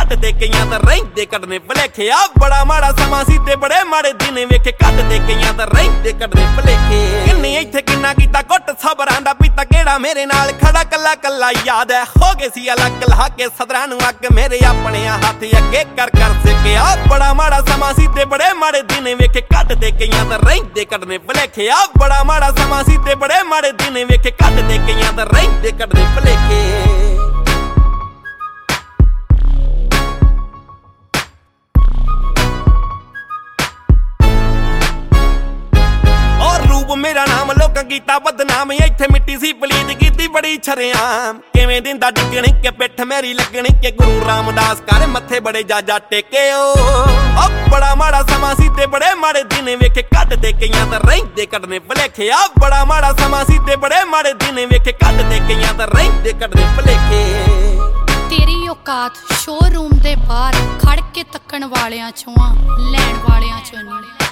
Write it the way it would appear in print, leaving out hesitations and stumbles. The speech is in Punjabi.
ਕੱਟਦੇ ਕਈਆਂ ਦਾ ਰਹਿੰਦੇ ਕੱਢਨੇ ਭਲੇਖੇ ਆ ਬੜਾ ਮਾੜਾ ਸਮਾਂ ਸੀ ਤੇ ਬੜੇ ਮਾੜੇ ਦਿਨ ਵੇਖੇ ਕੱਟਦੇ ਕਈਆਂ ਦਾ ਰਹਿੰਦੇ ਕੱਢਨੇ ਭਲੇਖੇ ਕਿੰਨੀ ਇੱਥੇ ਕਿੰਨਾ ਕੀਤਾ ਘੁੱਟ ਸਬਰਾਂ ਦਾ ਪੀਤਾ ਕਿਹੜਾ ਮੇਰੇ ਨਾਲ ਖੜਾ ਕੱਲਾ ਕੱਲਾ ਯਾਦ ਹੈ ਹੋ ਗਏ ਸੀ ਅਲੱਗ ਲਾ ਕੇ ਸਦਰਾਂ ਨੂੰ ਅੱਗ ਮੇਰੇ ਆਪਣੇ ਹੱਥ ਅੱਗੇ ਕਰ ਸਿੱਕਿਆ ਬੜਾ ਮਾੜਾ ਸਮਾਂ ਸੀ ਤੇ ਬੜੇ ਮਾੜੇ ਦਿਨ ਵੇਖੇ ਕੱਟਦੇ ਕਈਆਂ ਦਾ ਰਹਿੰਦੇ ਕੱਢਨੇ ਭਲੇਖੇ ਆ ਬੜਾ ਮਾੜਾ ਸਮਾਂ ਸੀ ਤੇ ਬੜੇ ਮਾੜੇ ਦਿਨ ਵੇਖੇ ਕੱਟਦੇ ਕਈਆਂ ਦਾ ਰਹਿੰਦੇ ਕੱਢਨੇ ਭਲੇਖੇ ਮੇਰਾ ਨਾਮ ਲੋਕਾਂ ਕੀਤਾ ਬਦਨਾਮ ਇੱਥੇ ਮਿੱਟੀ ਸੀ ਪਲੀਤ ਕੀਤੀ ਬੜੀ ਛਰਿਆਮ ਕਿਵੇਂ ਦਿੰਦਾ ਡਿੱਗਣੀ ਕਿ ਪਿੱਠ ਮੇਰੀ ਲੱਗਣੀ ਕਿ ਗੁਰੂ ਰਾਮਦਾਸ ਕਰ ਮੱਥੇ ਬੜੇ ਜਾਜਾ ਟੇਕਿਓ ਬੜਾ ਮਾੜਾ ਸਮਾਂ ਸੀ ਤੇ ਬੜੇ ਮਾੜੇ ਦਿਨ ਵੇਖੇ ਕੱਟਦੇ ਕਈਆਂ ਦਾ ਰਹਿੰਦੇ ਕੱਢਨੇ ਭਲੇਖੇ ਆ ਬੜਾ ਮਾੜਾ ਸਮਾਂ ਸੀ ਤੇ ਬੜੇ ਮਾੜੇ ਦਿਨ ਵੇਖੇ ਕੱਟਦੇ ਕਈਆਂ ਦਾ ਰਹਿੰਦੇ ਕੱਢਨੇ ਭਲੇਖੇ ਤੇਰੀ ਔਕਾਤ ਸ਼ੋਰੂਮ ਦੇ ਬਾਹਰ ਖੜ ਕੇ ਤੱਕਣ ਵਾਲਿਆਂ ਚੋਂ ਲੈਣ ਵਾਲਿਆਂ ਚੋਂ ਨਹੀਂ